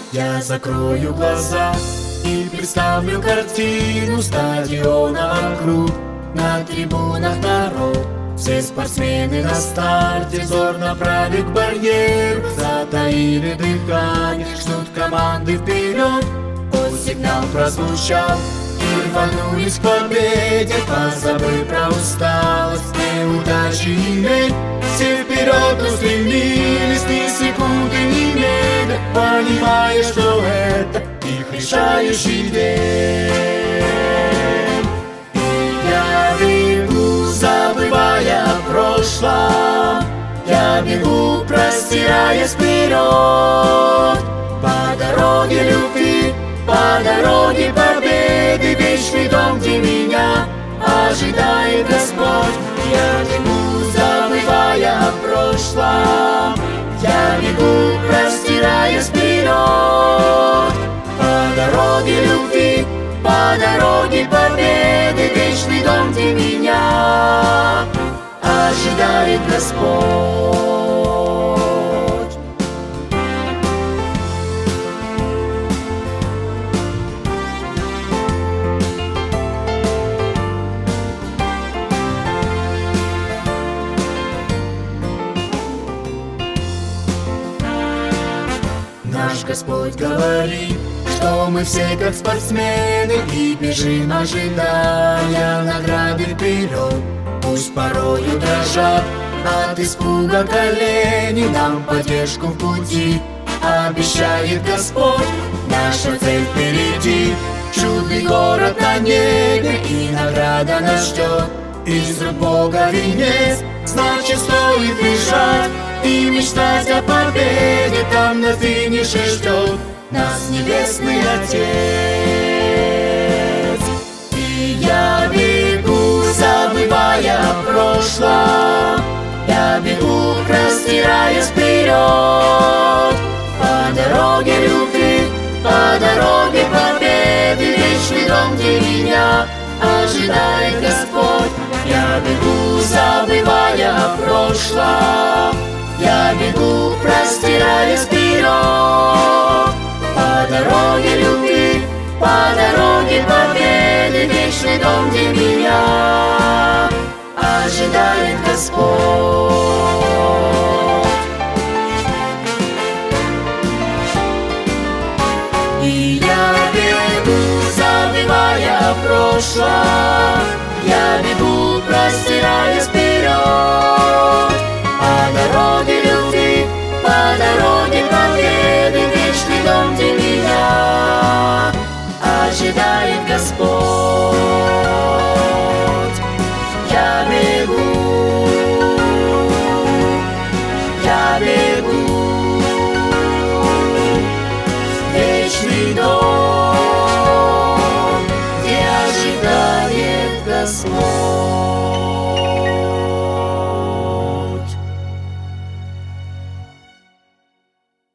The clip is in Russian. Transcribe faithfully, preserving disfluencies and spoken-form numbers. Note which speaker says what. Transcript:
Speaker 1: Я закрою глаза и представлю картину стадиона вокруг. На трибунах народ, все спортсмены на старте, взор направит к барьеру, затаили дыхание, ждут команды вперед. Вот сигнал прозвучал, и рванулись к победе, позабыв про усталость, неудачи и лень. Все вперед устремились, ни секунды не медля, понимая, что это их решающий день. И я бегу, забывая о прошлом, я бегу, простираясь вперед, по дороге любви, по дороге победы, вечный дом, где меня ожидает Господь. Я бегу, забывая о прошлом, я бегу, простираясь вперед, по дороге любви, по дороге победы, вечный дом, где меня ожидает Господь. Наш Господь говорит, что мы все как спортсмены и бежим, ожидая награды вперед. Пусть порою дрожат от испуга колени, нам поддержку в пути обещает Господь. Наша цель впереди, чудный город на небе, и награда нас ждет. Из рук Бога венец, значит стоит бежать и мечтать о победе. Там на финише ждет нас Небесный Отец. И я бегу, забывая о прошлом, я бегу, простираясь вперед, по дороге любви, по дороге победы, вечный дом, где меня ожидает Господь. Я бегу, забывая о прошлом, я бегу, простираясь вперед, по дороге любви, по дороге победы, вечный дом, где меня ожидает Господь. И я бегу, забывая о прошлом, я бегу, простираясь вперед,